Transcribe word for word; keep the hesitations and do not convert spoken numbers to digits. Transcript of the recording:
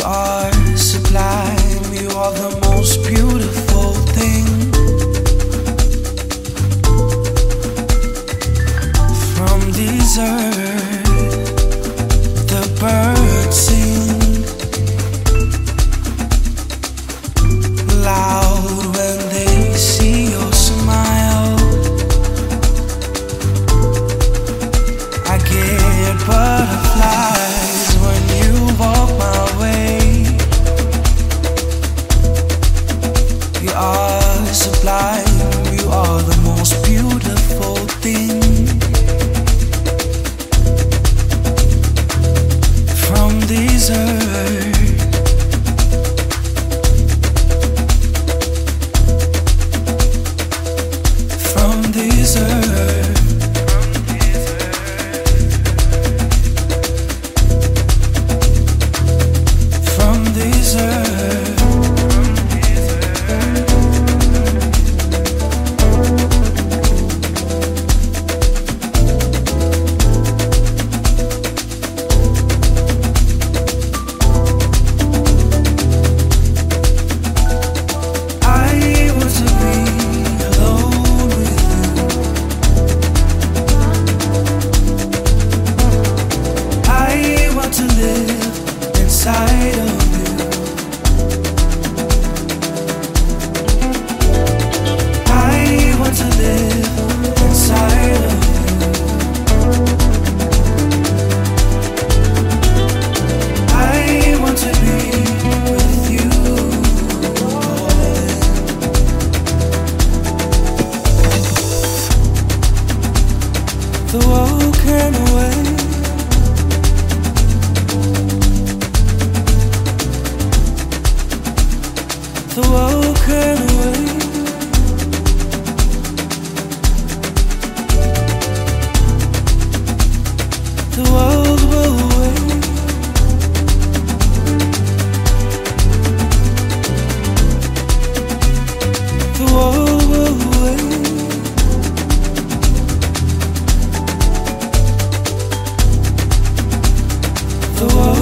are sublime, you are the most beautiful thing. From desert, the birds sing loud when they see your smile. I get butterflies when you walk my way. You are sublime, you are the most beautiful thing. From desert, from desert, from desert. Inside of you, I want to live inside of you. I want to be with you. The world can wait. The world can wait. The world will wait. The world will wait. The world